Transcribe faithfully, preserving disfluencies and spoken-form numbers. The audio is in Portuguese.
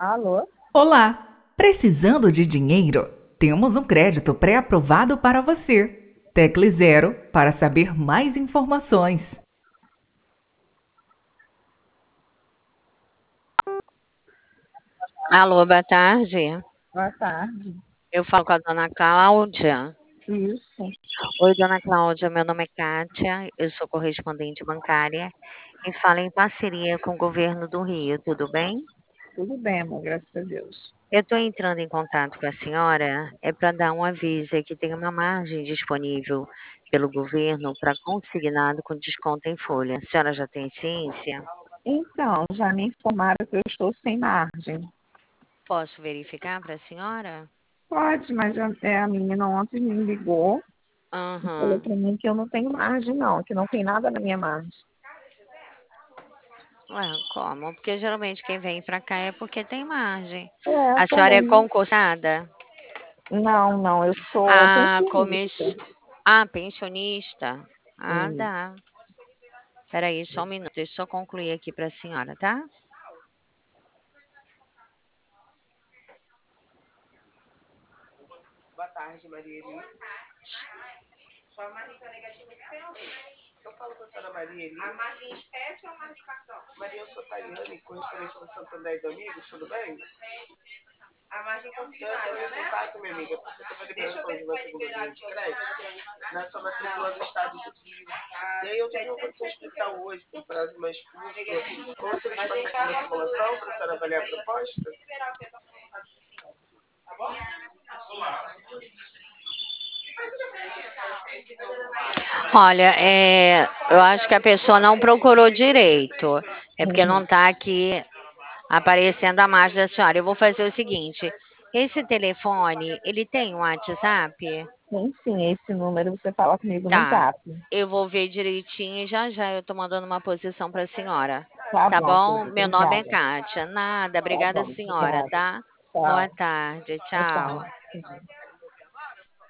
Alô? Olá! Precisando de dinheiro? Temos um crédito pré-aprovado para você. Tecle zero para saber mais informações. Alô, boa tarde. Boa tarde. Eu falo com a dona Cláudia. Isso, Oi, dona Cláudia, meu nome é Kátia, eu sou correspondente bancária e falo em parceria com o governo do Rio, tudo bem? tudo bem, amor, graças a Deus. Eu estou entrando em contato com a senhora, é para dar um aviso é que tem uma margem disponível pelo governo para consignado com desconto em folha. A senhora já tem ciência? Então, já me informaram que eu estou sem margem. Posso verificar para a senhora? Pode, mas a, é, a menina ontem me ligou e falou Aham. para mim que eu não tenho margem, não, que não tem nada na minha margem. Ué, como? Porque geralmente quem vem pra cá é porque tem margem. É, A senhora é também. concursada? Não, não, eu sou Ah, pensionista. comis... ah, pensionista. Ah, Hum, dá. Peraí, só um minuto. Deixa eu só concluir aqui pra senhora, tá? Boa tarde, Maria Eli. Sua margem tá negativa de pênalti. Eu falo com a senhora Maria Eli. A margem espécie ou a margem cartão? Maria, eu sou Tayane, correspondente do Santo André e do Amigos, tudo bem? A margem consignada, eu entrei em contato, minha amiga, porque teve a liberação de uma segunda linha de crédito na sua matrícula do estado do Rio. E aí eu tive uma condição especial hoje, com prazo mais curto. Como se eles passassem aqui uma simulação para a senhora avaliar a proposta? Tá bom? Olha, é, eu acho que a pessoa não procurou direito. É porque não uhum. está aqui aparecendo a margem da senhora. Eu vou fazer o seguinte: esse telefone, ele tem um WhatsApp? Sim, sim, esse número você fala comigo no Tá. Zap. Eu vou ver direitinho e já já eu tô mandando uma posição para a senhora. Tá Tá bom, bom? querida, Meu nome é obrigada. Kátia. Nada, Tá obrigada, bom, senhora, obrigada. tá? Boa Tchau. tarde, Boa tchau. tarde.